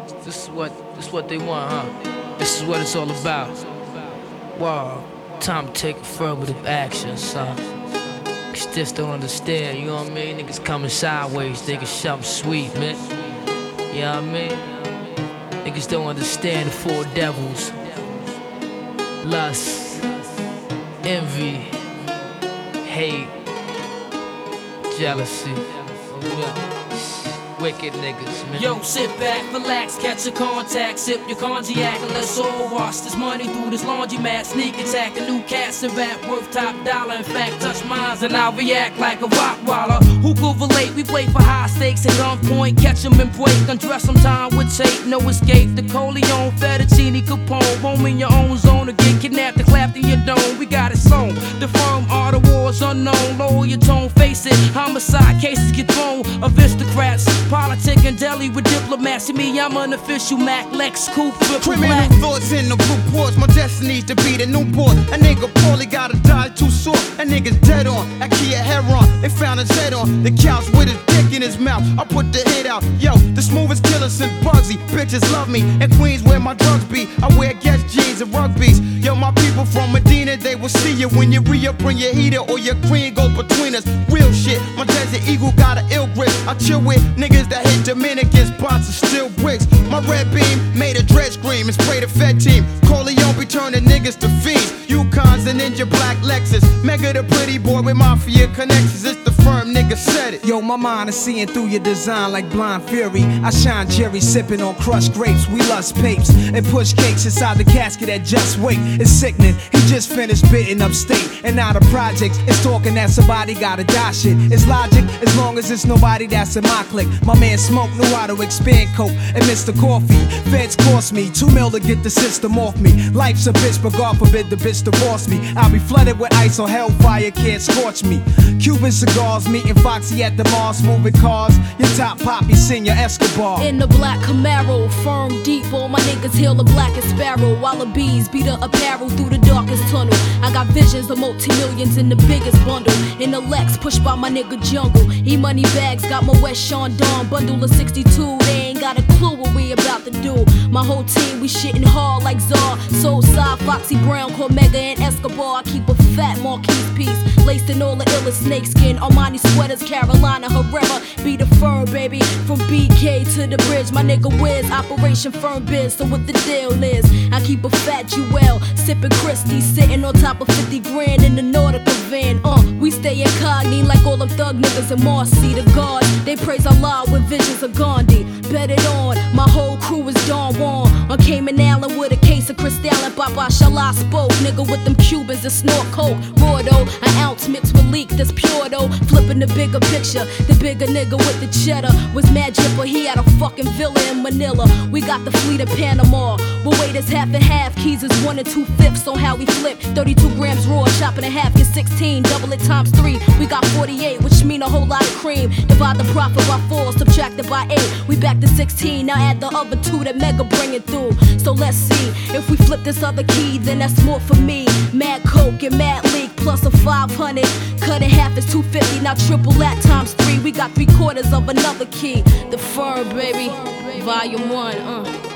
This is what they want, huh? This is what it's all about. Wow, time to take affirmative action, son. Niggas just don't understand, you know what I mean? Niggas coming sideways, thinking something sweet, man. You know what I mean? Niggas don't understand the four devils: lust, envy, hate, jealousy. Wicked niggas, man. Yo, sit back, relax, catch a contact, sip your cognac, and let's all wash this money through this laundromat. Sneak attack, a new cast and rap worth top dollar. In fact, touch mines and I'll react like a rock waller. Who could relate? We play for high stakes at gunpoint, catch 'em and break, undress some time with tape, no escape. The Coleon, Fettuccine, Capone, roam in your own zone or get kidnapped and clapped in your dome. We got it sewn. The firm are the wars unknown. Lower your tone, face it. Homicide cases get thrown. Aristocrats. Politic and deli with diplomacy. Me, I'm an official Mac Lex Coupe triple black. Criminal thoughts in the reports. My destiny's to be the new boss. A nigga poorly gotta die too short. A nigga's dead on. Kia Heron. They found his head on the couch with his dick in his mouth. I put the hit out. Yo, the smoothest killer since Bugsy. Bitches love me. In Queens where my drugs be. I wear Guess jeans and rugbies. Yo, my people from Medina, they will see you when you re-up, bring your heater or your green goes between us. Real shit. My Desert Eagle got an ill grip. I chill with niggas that hit Dominicans, spots are still bricks. My red beam made a dread scream and sprayed a Fed team. Corleone be turning niggas to fiends. Yukons and Ninja Black Lexus. Mega the pretty boy with mafia connections. It's the firm nigga said it. Yo, my mind is seeing through your design like blind fury. I shine Jerry sipping on crushed grapes. We lust papes and push cakes inside the casket that just wait. It's sickening. He just finished spitting upstate and now the projects is talking that somebody gotta die shit. It's logic as long as it's nobody that's in my clique. My man Smoke knew how to expand coke and Mr. Coffee. Feds cost me $2 mil to get the system off me. Life's a bitch, but God forbid the bitch divorce me. I'll be flooded with ice or hellfire can't scorch me. Cuban cigars, meeting Foxy at the Mars, moving cars. Your top poppy, Senior Escobar. In the black Camaro, firm deep, all my niggas hail the blackest sparrow. While the bees beat the apparel through the darkest tunnel. I got visions of multi-millions in the biggest bundle. In the Lex, pushed by my nigga Jungle. E-money bags, got my West Sean Dawn bundle of 62. They ain't got a clue what we about to do. My whole team, we shitting hard like Czar. Soulside, Foxy Brown, Cormega and Escobar. I keep a fat Marquise piece, laced in all the illest snakeskin. Armani sweaters, Carolina Herrera. Be the firm, baby. From BK to the bridge, my nigga Wiz, Operation Firm Biz. So what the deal is, I keep a fat Jewel, sipping Christie, sitting on top of 50 grand in the Nautica van. We stay incognito like all them thug niggas in Marcy. The God, they praise Allah with visions of Gandhi. Bet it on, my whole crew is Don Juan. On Cayman Island with a case of Cristal and Baba Shala spoke. Nigga with them Cubans that snort coke. Raw though, an ounce mixed with leak that's pure though. Flipping the bigger picture, the bigger nigga with the cheddar was mad jipper. He had a fucking villa in Manila. We got the fleet of Panama. But wait, it's half and half. Keys is 1 2/5 on how we flip. 32 grams raw, chopping in half, get 16. Double it times 3. We got 48, which mean a whole lot of cream. Divide the profit by 4, subtracted by 8. We back to 16. Now add the other 2 that Mega bringing through. So let's see if we flip this other key, then that's more for me. Mad Coke and Mad Leak plus a 500. Cut in half is 250. Now triple that times 3. We got 3/4 of another key. The Firm, baby. Volume 1.